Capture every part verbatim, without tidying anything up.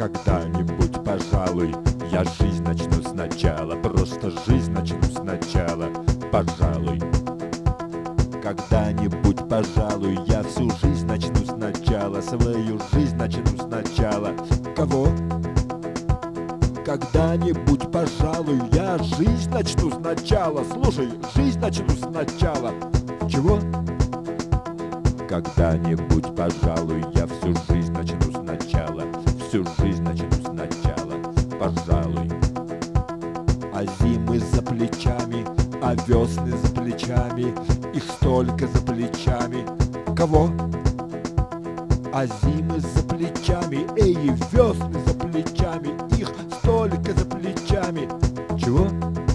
Когда-нибудь, пожалуй, я жизнь начну сначала, просто жизнь начну сначала, пожалуй. Когда-нибудь, пожалуй, я всю жизнь начну сначала, свою жизнь начну сначала. Кого? Когда-нибудь, пожалуй, я жизнь начну сначала. Слушай, жизнь начну сначала. Чего? Когда-нибудь, пожалуй, я всю жизнь начну сначала. Всю жизнь начну сначала, пожалуй. А зимы за плечами, а весны за плечами, их столько за плечами. Кого? А зимы за плечами, эй, весны за плечами, их столько за плечами. Чего?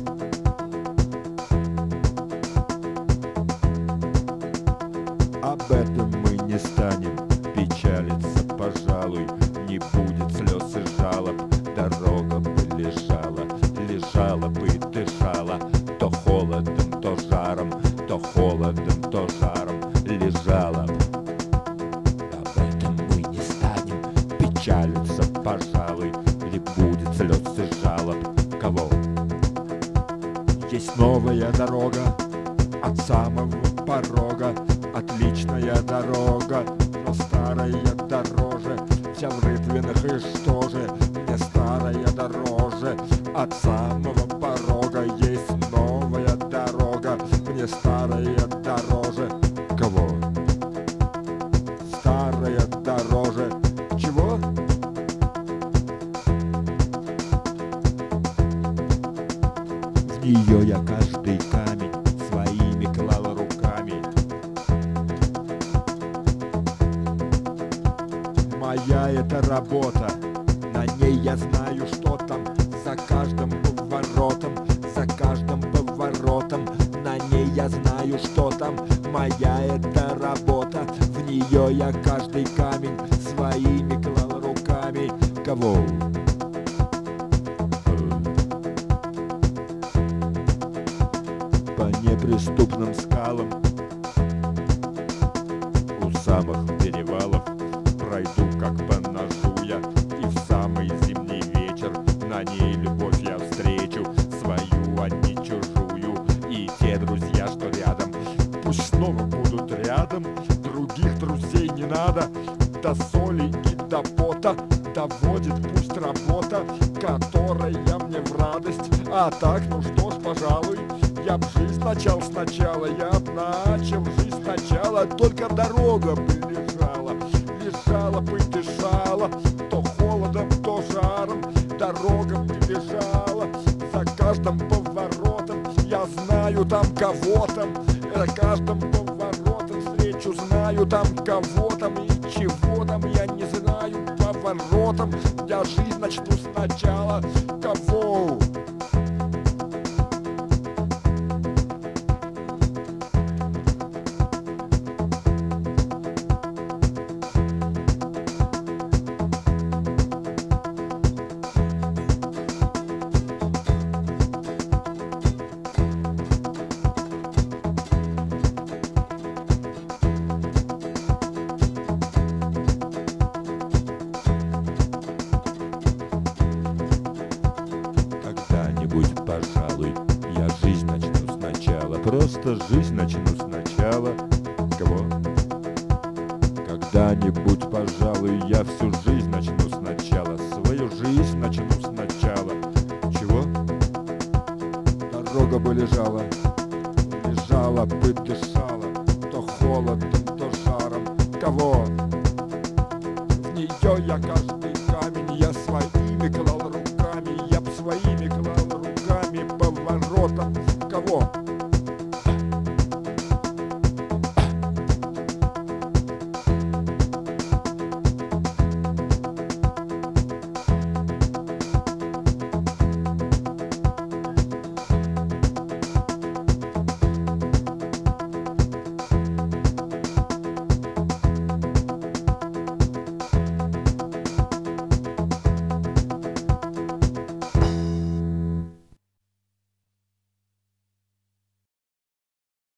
Об этом мы не станем печалиться, пожалуй. Не будет слез и жалоб, дорога бы лежала, лежала бы и дышала, то холодом, то жаром, то холодом, то жаром лежала. Об этом мы не станем печалиться, пожалуй. Не будет слез и жалоб. Кого? Есть новая дорога от самого порога, отличная дорога, но старая дороже. Вся в рытвинах, и что же, мне старая дороже. От самого порога есть новая дорога, мне старая дороже. Кого? Старая дороже. Чего? В нее я каждый камень своими клала руками. Моя это работа, на ней я знаю, что там. За каждым поворотом, за каждым поворотом, на ней я знаю, что там. Моя это работа, в нее я каждый камень своими клал руками. Кого? По неприступным скалам, у самых перевалов пройду как по ножу я, и в самый зимний вечер на ней любовь я встречу, свою, а не чужую. И те друзья, что рядом, пусть снова будут рядом. Других друзей не надо, до соли и до пота доводит пусть работа, которая мне в радость. А так, ну что ж, пожалуй, я б жизнь начал сначала, я б начал жизнь сначала. Только дорога бы лежала, лежала бы, дышала, то холодом, то жаром. Дорога бы лежала, за каждым поворотом я знаю там кого-то, за каждым поворотом встречу знаю там кого-то. И чего там я не знаю поворотом, я жизнь начну сначала. Кого? Пожалуй, я жизнь начну сначала, просто жизнь начну сначала. Кого? Когда-нибудь, пожалуй, я всю жизнь начну сначала, свою жизнь начну сначала. Чего? Дорога бы лежала, лежала бы, дышала, то холодом, то жаром. Кого? В нее я каждый